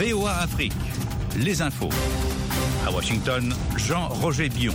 VOA Afrique, les infos. À Washington, Jean-Roger Bion.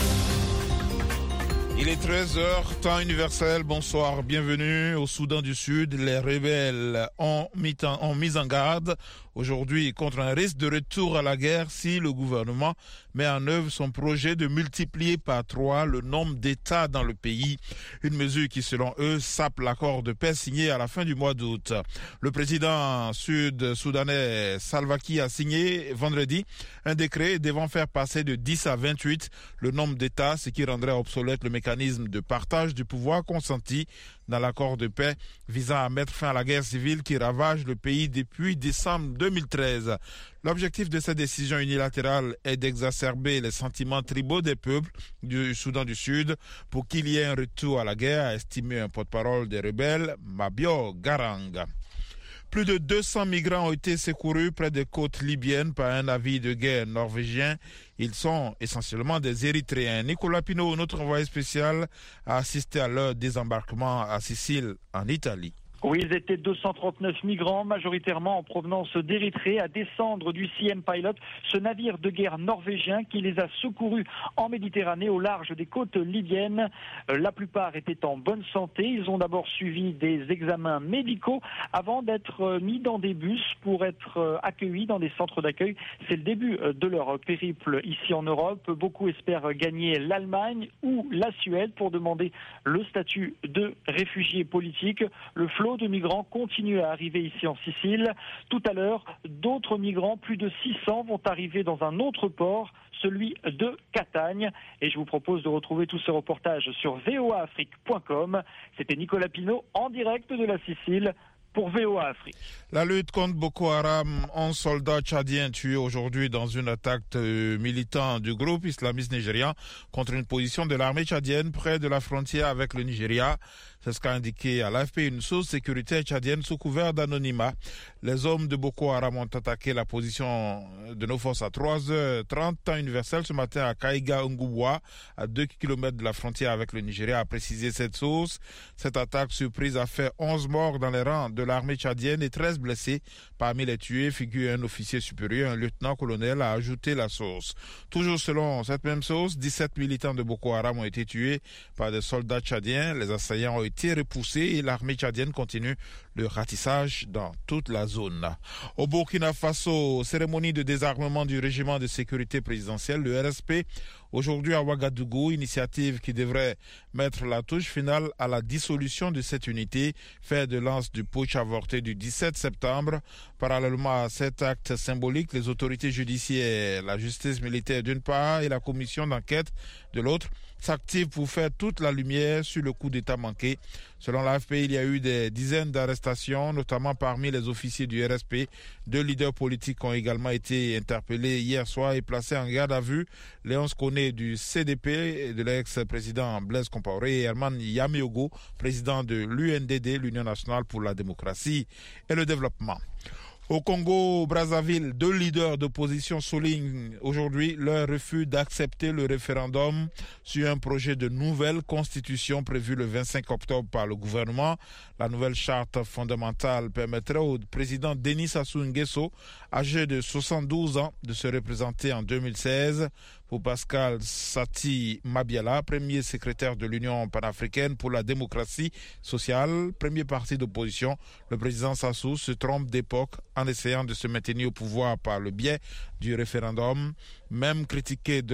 Il est 13h, temps universel. Bonsoir, bienvenue au Soudan du Sud. Les rebelles ont mis en garde aujourd'hui contre un risque de retour à la guerre si le gouvernement met en œuvre son projet de multiplier par 3 le nombre d'États dans le pays. Une mesure qui, selon eux, sape l'accord de paix signé à la fin du mois d'août. Le président sud-soudanais Salva Kiir a signé vendredi un décret devant faire passer de 10 à 28 le nombre d'États, ce qui rendrait obsolète le mécanisme de partage du pouvoir consenti dans l'accord de paix visant à mettre fin à la guerre civile qui ravage le pays depuis décembre 2013. L'objectif de cette décision unilatérale est d'exacerber les sentiments tribaux des peuples du Soudan du Sud pour qu'il y ait un retour à la guerre, a estimé un porte-parole des rebelles, Mabio Garang. Plus de 200 migrants ont été secourus près des côtes libyennes par un navire de guerre norvégien. Ils sont essentiellement des Érythréens. Nicolas Pinault, notre envoyé spécial, a assisté à leur désembarquement à Sicile, en Italie. Oui, ils étaient 239 migrants, majoritairement en provenance d'Érythrée, à descendre du CM Pilot, ce navire de guerre norvégien qui les a secourus en Méditerranée au large des côtes libyennes. La plupart étaient en bonne santé. Ils ont d'abord suivi des examens médicaux avant d'être mis dans des bus pour être accueillis dans des centres d'accueil. C'est le début de leur périple ici en Europe. Beaucoup espèrent gagner l'Allemagne ou la Suède pour demander le statut de réfugié politique. Le flot de migrants continue à arriver ici en Sicile. Tout à l'heure, d'autres migrants, plus de 600, vont arriver dans un autre port, celui de Catagne. Et je vous propose de retrouver tous ces reportages sur voaafrique.com. C'était Nicolas Pinault en direct de la Sicile pour VOA Afrique. La lutte contre Boko Haram, 11 soldats tchadiens tués aujourd'hui dans une attaque militant du groupe islamiste nigérian contre une position de l'armée tchadienne près de la frontière avec le Nigeria. C'est ce qu'a indiqué à l'AFP une source sécuritaire tchadienne sous couvert d'anonymat. Les hommes de Boko Haram ont attaqué la position de nos forces à 3h30 temps universel ce matin à Kaiga Ngubwa, à 2 km de la frontière avec le Nigeria, a précisé cette source. Cette attaque surprise a fait 11 morts dans les rangs de l'armée tchadienne et 13 blessés. Parmi les tués figure un officier supérieur, un lieutenant-colonel, a ajouté la source. Toujours selon cette même source, 17 militants de Boko Haram ont été tués par des soldats tchadiens. Les assaillants ont été repoussés et l'armée tchadienne continue le ratissage dans toute la zone. Au Burkina Faso, cérémonie de désarmement du régiment de sécurité présidentielle, le RSP, aujourd'hui à Ouagadougou, initiative qui devrait mettre la touche finale à la dissolution de cette unité, fer de lance du putsch avorté du 17 septembre. Parallèlement à cet acte symbolique, les autorités judiciaires, la justice militaire d'une part et la commission d'enquête de l'autre s'activent pour faire toute la lumière sur le coup d'État manqué. Selon l'AFP, il y a eu des dizaines d'arrestations, notamment parmi les officiers du RSP. 2 leaders politiques ont également été interpellés hier soir et placés en garde à vue. Léonce Koné du CDP, de l'ex-président Blaise Compaoré, et Herman Yameogo, président de l'UNDD, l'Union nationale pour la démocratie et le développement. Au Congo-Brazzaville, 2 leaders d'opposition soulignent aujourd'hui leur refus d'accepter le référendum sur un projet de nouvelle constitution prévu le 25 octobre par le gouvernement. La nouvelle charte fondamentale permettrait au président Denis Sassou Nguesso, âgé de 72 ans, de se représenter en 2016. Pour Pascal Sati Mabiala, premier secrétaire de l'Union panafricaine pour la démocratie sociale, premier parti d'opposition, le président Sassou se trompe d'époque en essayant de se maintenir au pouvoir par le biais du référendum. Même critique de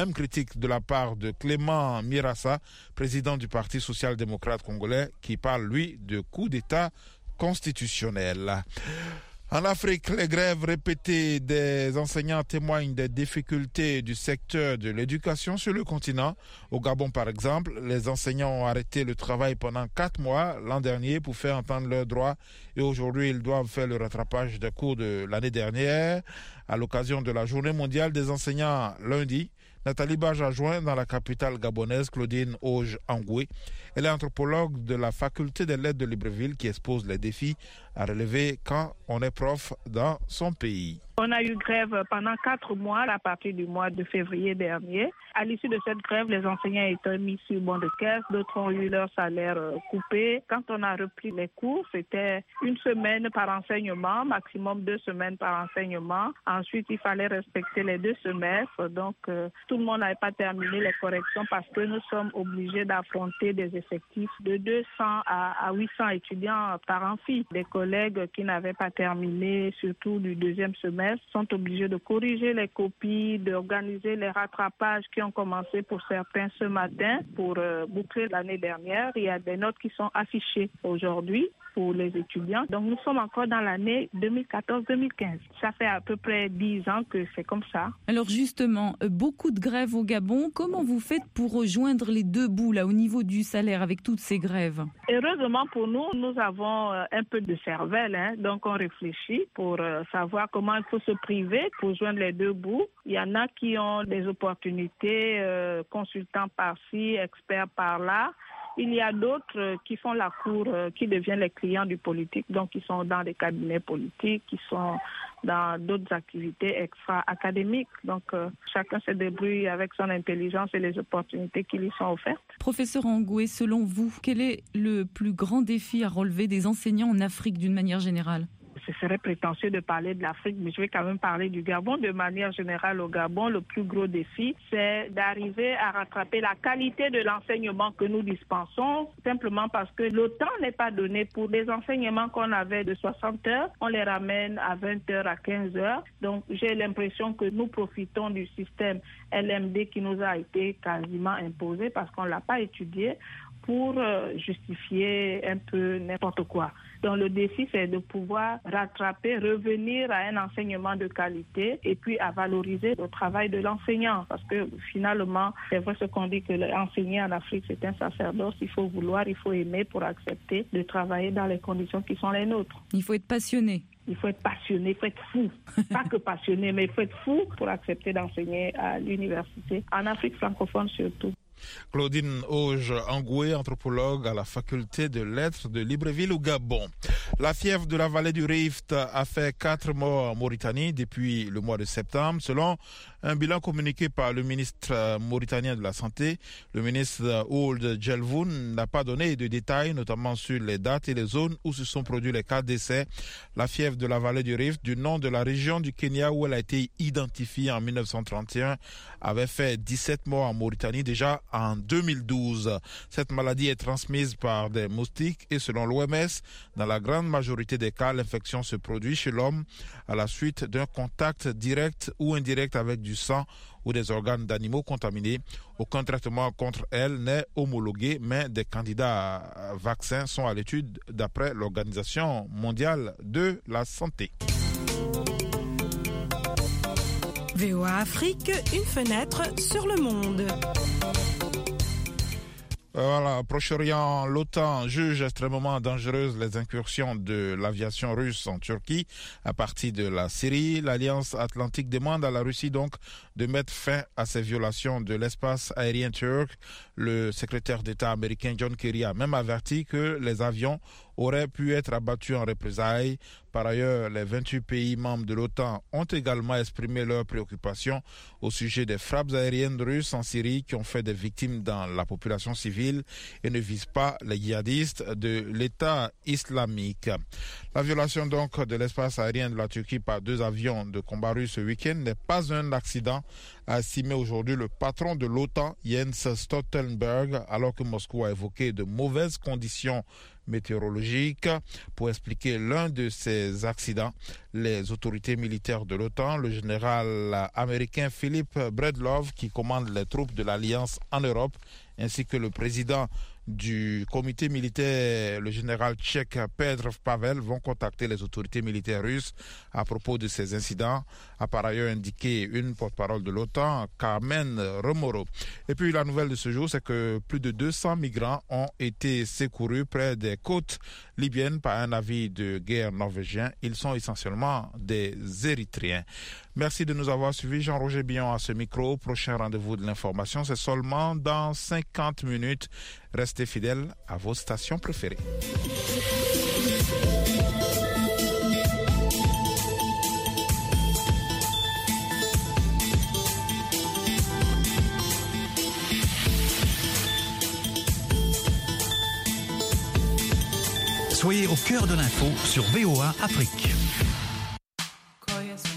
la part de Clément Mirassa, président du Parti social-démocrate congolais, qui parle, lui, de coup d'État constitutionnel. En Afrique, les grèves répétées des enseignants témoignent des difficultés du secteur de l'éducation sur le continent. Au Gabon, par exemple, les enseignants ont arrêté le travail pendant 4 mois l'an dernier pour faire entendre leurs droits et aujourd'hui, ils doivent faire le rattrapage des cours de l'année dernière. À l'occasion de la Journée mondiale des enseignants lundi, Nathalie Bage a joint dans la capitale gabonaise Claudine Auge Angoué. Elle est anthropologue de la faculté des lettres de Libreville qui expose les défis à relever quand on est prof dans son pays. On a eu grève pendant 4 mois à partir du mois de février dernier. À l'issue de cette grève, les enseignants étaient mis sur bon de caisse, d'autres ont eu leur salaire coupé. Quand on a repris les cours, c'était 1 semaine par enseignement, maximum 2 semaines par enseignement. Ensuite, il fallait respecter les 2 semestres. Donc, tout le monde n'avait pas terminé les corrections parce que nous sommes obligés d'affronter des effectifs de 200 à 800 étudiants par amphi. Des collègues qui n'avaient pas terminé, surtout du 2e semestre, sont obligés de corriger les copies, d'organiser les rattrapages qui ont commencé pour certains ce matin pour boucler l'année dernière. Il y a des notes qui sont affichées aujourd'hui pour les étudiants. Donc nous sommes encore dans l'année 2014-2015. Ça fait à peu près 10 ans que c'est comme ça. Alors justement, beaucoup de grèves au Gabon. Comment vous faites pour rejoindre les 2 bouts là, au niveau du salaire avec toutes ces grèves? Heureusement pour nous, nous avons un peu de cervelle. Donc on réfléchit pour savoir comment il faut se priver pour joindre les 2 bouts. Il y en a qui ont des opportunités, consultants par-ci, experts par-là. Il y a d'autres qui font la cour, qui deviennent les clients du politique, donc qui sont dans des cabinets politiques, qui sont dans d'autres activités extra-académiques. Donc chacun se débrouille avec son intelligence et les opportunités qui lui sont offertes. Professeur Angoué, selon vous, quel est le plus grand défi à relever des enseignants en Afrique d'une manière générale? Ce serait prétentieux de parler de l'Afrique, mais je vais quand même parler du Gabon. De manière générale, au Gabon, le plus gros défi, c'est d'arriver à rattraper la qualité de l'enseignement que nous dispensons, simplement parce que le temps n'est pas donné. Pour des enseignements qu'on avait de 60 heures, on les ramène à 20 heures, à 15 heures. Donc, j'ai l'impression que nous profitons du système LMD qui nous a été quasiment imposé parce qu'on ne l'a pas étudié pour justifier un peu n'importe quoi. Donc le défi, c'est de pouvoir rattraper, revenir à un enseignement de qualité et puis à valoriser le travail de l'enseignant. Parce que finalement, c'est vrai ce qu'on dit que l'enseigner en Afrique, c'est un sacerdoce. Il faut vouloir, il faut aimer pour accepter de travailler dans les conditions qui sont les nôtres. Il faut être passionné. Il faut être passionné, il faut être fou. Pas que passionné, mais il faut être fou pour accepter d'enseigner à l'université, en Afrique francophone surtout. Claudine Auge-Angoué, anthropologue à la faculté de lettres de Libreville au Gabon. La fièvre de la vallée du Rift a fait 4 morts en Mauritanie depuis le mois de septembre, selon un bilan communiqué par le ministre mauritanien de la Santé. Le ministre Ould Djelvoun n'a pas donné de détails, notamment sur les dates et les zones où se sont produits les cas d'essai. La fièvre de la vallée du Rift, du nom de la région du Kenya où elle a été identifiée en 1931, avait fait 17 morts en Mauritanie déjà en 2012. Cette maladie est transmise par des moustiques et selon l'OMS, dans la grande majorité des cas, l'infection se produit chez l'homme à la suite d'un contact direct ou indirect avec du sang ou des organes d'animaux contaminés. Aucun traitement contre elle n'est homologué, mais des candidats à vaccins sont à l'étude d'après l'Organisation mondiale de la santé. VOA Afrique, une fenêtre sur le monde. Voilà, Proche-Orient, l'OTAN juge extrêmement dangereuses les incursions de l'aviation russe en Turquie à partir de la Syrie. L'Alliance Atlantique demande à la Russie donc de mettre fin à ces violations de l'espace aérien turc. Le secrétaire d'État américain John Kerry a même averti que les avions auraient pu être abattus en représailles. Par ailleurs, les 28 pays membres de l'OTAN ont également exprimé leurs préoccupations au sujet des frappes aériennes russes en Syrie qui ont fait des victimes dans la population civile et ne visent pas les djihadistes de l'État islamique. La violation donc de l'espace aérien de la Turquie par 2 avions de combat russes ce week-end n'est pas un accident, a estimé aujourd'hui le patron de l'OTAN, Jens Stoltenberg, alors que Moscou a évoqué de mauvaises conditions météorologiques. Pour expliquer l'un de ces accidents, les autorités militaires de l'OTAN, le général américain Philip Bredlov, qui commande les troupes de l'Alliance en Europe, ainsi que le président du comité militaire, le général tchèque Petr Pavel, vont contacter les autorités militaires russes à propos de ces incidents, a par ailleurs indiqué une porte-parole de l'OTAN, Carmen Romero. Et puis la nouvelle de ce jour, c'est que plus de 200 migrants ont été secourus près des côtes libyennes par un navire de guerre norvégien. Ils sont essentiellement des Érythréens. Merci de nous avoir suivis. Jean-Roger Billon à ce micro. Prochain rendez-vous de l'information, c'est seulement dans 50 minutes. Restez fidèles à vos stations préférées. Soyez au cœur de l'info sur VOA Afrique.